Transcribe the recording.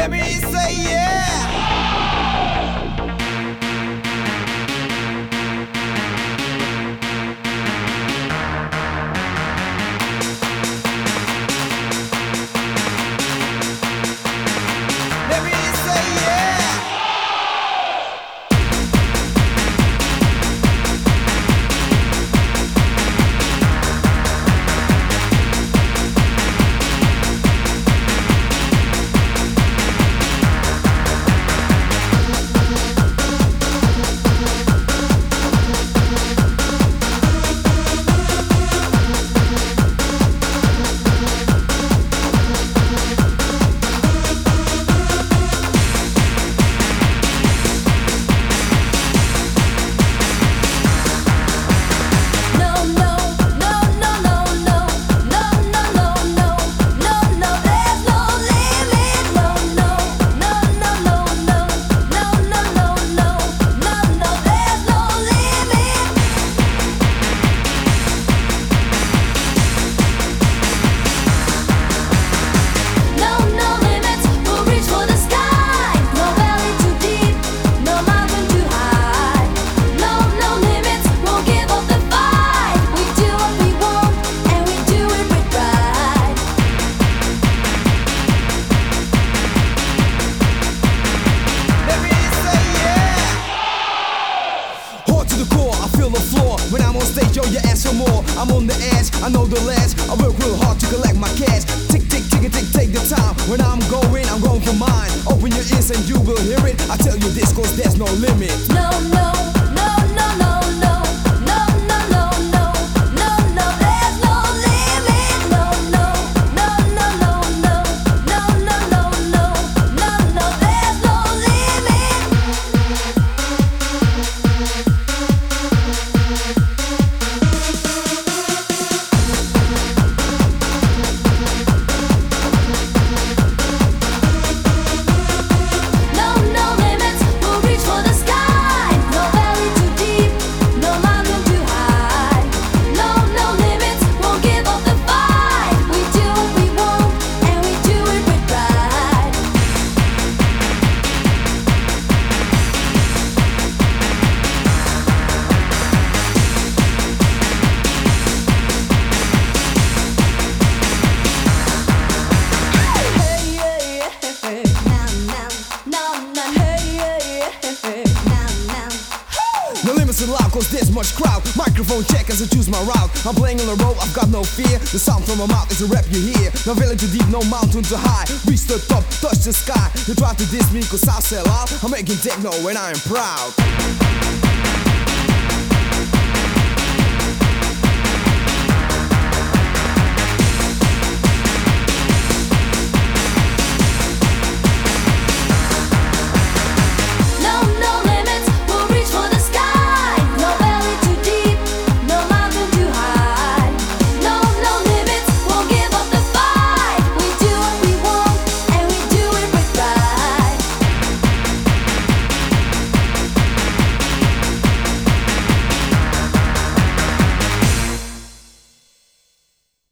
Let me say yeah. Let me say yeah. When I'm on stage, yo, you ask for more. I'm on the edge, I know the last. I work real hard to collect my cash. Tick, tick, tick, tick, take the time. When I'm going for mine. Open your ears and you will hear it. I tell you this, cause there's no limit. No, no, no, no, no, no. No, no, no, no. No, no, there's no limit. No, no, no, no, no, no. No, no, no, no. No, no, there's no limit. No limits allowed, cause there's much crowd. Microphone check as I choose my route. I'm playing on the road, I've got no fear. The sound from my mouth is a rap you hear. No valley too deep, no mountain too high. Reach the top, touch the sky. You try to diss me cause I sell out. I'm making techno and I am proud.